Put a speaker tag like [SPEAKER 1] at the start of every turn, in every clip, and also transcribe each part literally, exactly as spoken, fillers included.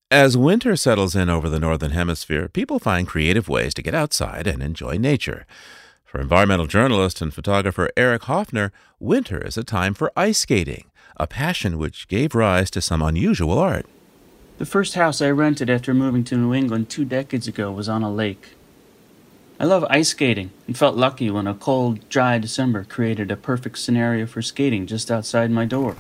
[SPEAKER 1] As winter settles in over the Northern Hemisphere, people find creative ways to get outside and enjoy nature. For environmental journalist and photographer Eric Hoffner, winter is a time for ice skating, a passion which gave rise to some unusual art.
[SPEAKER 2] The first house I rented after moving to New England two decades ago was on a lake. I love ice skating and felt lucky when a cold, dry December created a perfect scenario for skating just outside my door.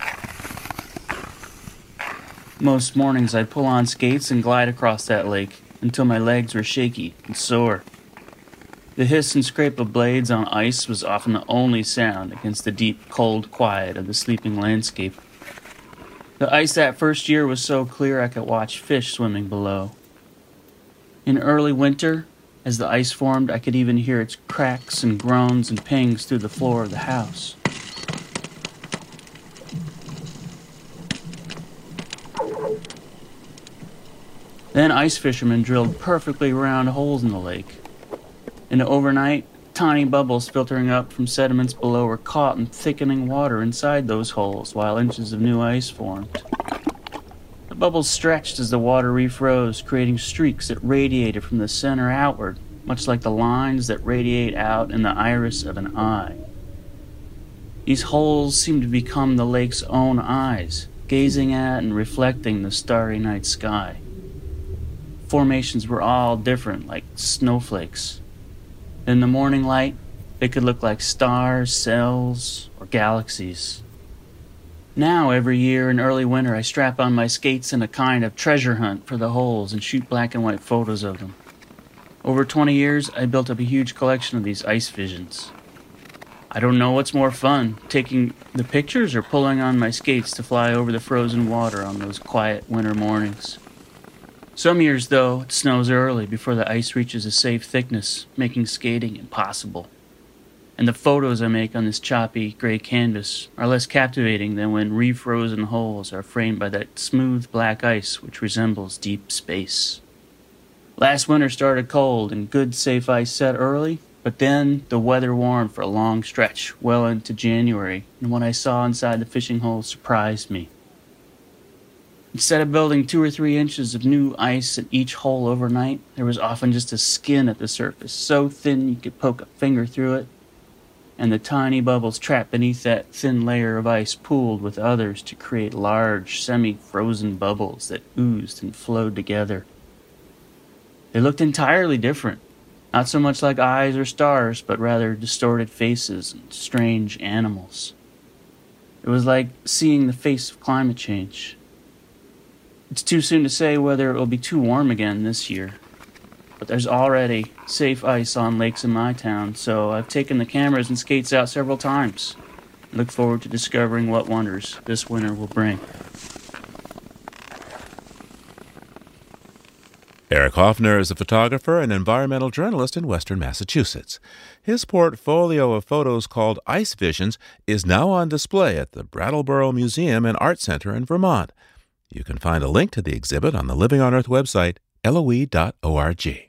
[SPEAKER 2] Most mornings I'd pull on skates and glide across that lake until my legs were shaky and sore. The hiss and scrape of blades on ice was often the only sound against the deep, cold quiet of the sleeping landscape. The ice that first year was so clear I could watch fish swimming below. In early winter, as the ice formed, I could even hear its cracks and groans and pings through the floor of the house. Then ice fishermen drilled perfectly round holes in the lake. And overnight, tiny bubbles filtering up from sediments below were caught in thickening water inside those holes while inches of new ice formed. The bubbles stretched as the water refroze, creating streaks that radiated from the center outward, much like the lines that radiate out in the iris of an eye. These holes seemed to become the lake's own eyes, gazing at and reflecting the starry night sky. Formations were all different, like snowflakes. In the morning light, they could look like stars, cells, or galaxies. Now, every year in early winter, I strap on my skates in a kind of treasure hunt for the holes and shoot black and white photos of them. Over twenty years, I built up a huge collection of these ice visions. I don't know what's more fun, taking the pictures or pulling on my skates to fly over the frozen water on those quiet winter mornings. Some years, though, it snows early before the ice reaches a safe thickness, making skating impossible. And the photos I make on this choppy, gray canvas are less captivating than when refrozen holes are framed by that smooth black ice which resembles deep space. Last winter started cold and good, safe ice set early, but then the weather warmed for a long stretch, well into January, and what I saw inside the fishing holes surprised me. Instead of building two or three inches of new ice at each hole overnight, there was often just a skin at the surface, so thin you could poke a finger through it, and the tiny bubbles trapped beneath that thin layer of ice pooled with others to create large, semi-frozen bubbles that oozed and flowed together. They looked entirely different, not so much like eyes or stars, but rather distorted faces and strange animals. It was like seeing the face of climate change. It's too soon to say whether it will be too warm again this year, but there's already safe ice on lakes in my town, so I've taken the cameras and skates out several times. I look forward to discovering what wonders this winter will bring.
[SPEAKER 1] Eric Hoffner is a photographer and environmental journalist in Western Massachusetts. His portfolio of photos called Ice Visions is now on display at the Brattleboro Museum and Art Center in Vermont. You can find a link to the exhibit on the Living on Earth website, L O E dot org.